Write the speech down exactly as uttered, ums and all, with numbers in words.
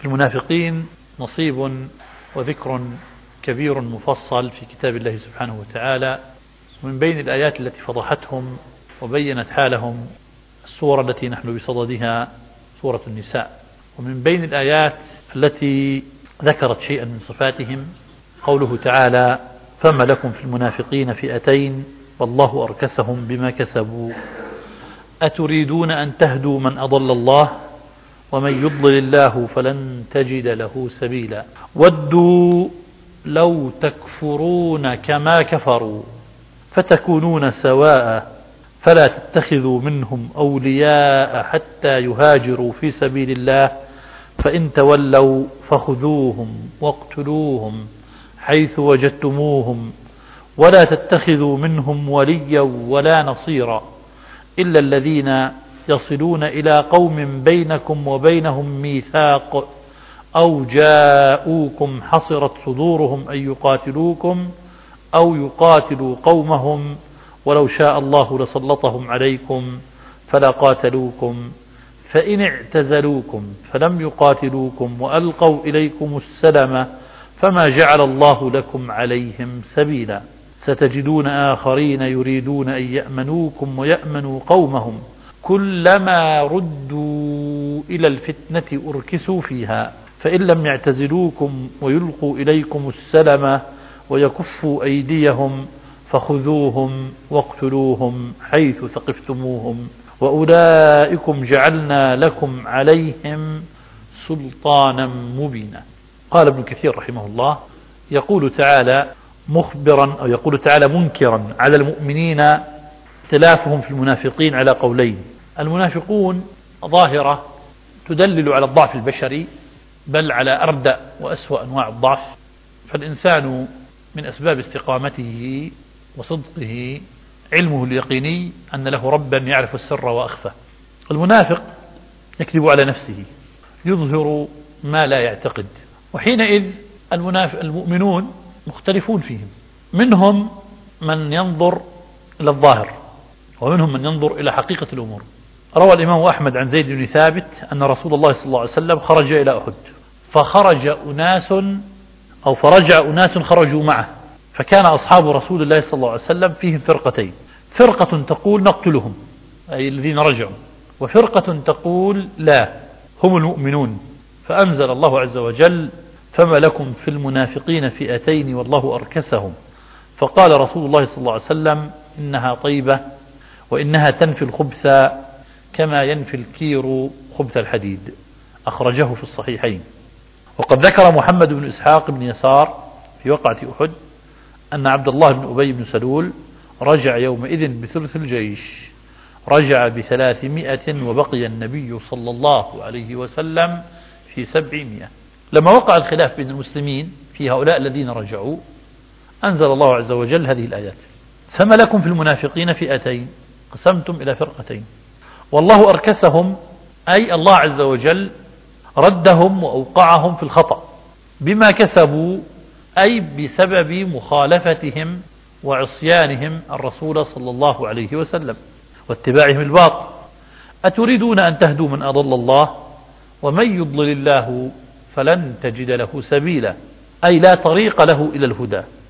المنافقين نصيب وذكر كبير مفصل في كتاب الله سبحانه وتعالى. ومن بين الآيات التي فضحتهم وبينت حالهم السورة التي نحن بصددها سورة النساء. ومن بين الآيات التي ذكرت شيئا من صفاتهم قوله تعالى: فما لكم في المنافقين فئتين والله أركسهم بما كسبوا أتريدون أن تهدوا من أضل الله ومن يضلل الله فلن تجد له سبيلا ودوا لو تكفرون كما كفروا فتكونون سواء فلا تتخذوا منهم أولياء حتى يهاجروا في سبيل الله فإن تولوا فخذوهم واقتلوهم حيث وجدتموهم ولا تتخذوا منهم وليا ولا نصيرا إلا الذين يصلون إلى قوم بينكم وبينهم ميثاق أو جاءوكم حصرت صدورهم أن يقاتلوكم أو يقاتلوا قومهم ولو شاء الله لسلطهم عليكم فلا قاتلوكم فإن اعتزلوكم فلم يقاتلوكم وألقوا إليكم السلم فما جعل الله لكم عليهم سبيلا ستجدون آخرين يريدون أن يأمنوكم ويأمنوا قومهم كلما ردوا إلى الفتنة أركسوا فيها فإن لم يعتزلوكم ويلقوا إليكم السلم ويكفوا أيديهم فخذوهم واقتلوهم حيث ثقفتموهم وأولئكم جعلنا لكم عليهم سلطانا مبينا. قال ابن كثير رحمه الله: يقول تعالى مخبرا أو يقول تعالى منكرا على المؤمنين اختلافهم في المنافقين على قولين. المنافقون ظاهرة تدلل على الضعف البشري بل على أردأ وأسوأ أنواع الضعف، فالإنسان من أسباب استقامته وصدقه علمه اليقيني أن له ربا يعرف السر وأخفى. المنافق يكذب على نفسه يظهر ما لا يعتقد، وحينئذ المنافق المؤمنون مختلفون فيهم، منهم من ينظر إلى الظاهر ومنهم من ينظر إلى حقيقة الأمور. روى الإمام أحمد عن زيد بن ثابت أن رسول الله صلى الله عليه وسلم خرج إلى أحد فخرج أناس أو فرجع أناس خرجوا معه، فكان أصحاب رسول الله صلى الله عليه وسلم فيهم فرقتين، فرقة تقول نقتلهم أي الذين رجعوا، وفرقة تقول لا هم المؤمنون، فأنزل الله عز وجل: فما لكم في المنافقين فئتين والله أركسهم. فقال رسول الله صلى الله عليه وسلم: إنها طيبة وإنها تنفي الخبث كما ينفي الكير خبث الحديد. أخرجه في الصحيحين. وقد ذكر محمد بن إسحاق بن يسار في وقعة أحد أن عبد الله بن أبي بن سلول رجع يومئذ بثلث الجيش، رجع بثلاثمائة وبقي النبي صلى الله عليه وسلم في سبعمائة. لما وقع الخلاف بين المسلمين في هؤلاء الذين رجعوا أنزل الله عز وجل هذه الآيات: فما لكم في المنافقين فئتين قسمتم إلى فرقتين والله أركسهم، أي الله عز وجل ردهم وأوقعهم في الخطأ بما كسبوا، أي بسبب مخالفتهم وعصيانهم الرسول صلى الله عليه وسلم واتباعهم الباطل. أتريدون أن تهدوا من أضل الله ومن يضلل الله فلن تجد له سبيلا، أي لا طريق له إلى الهدى.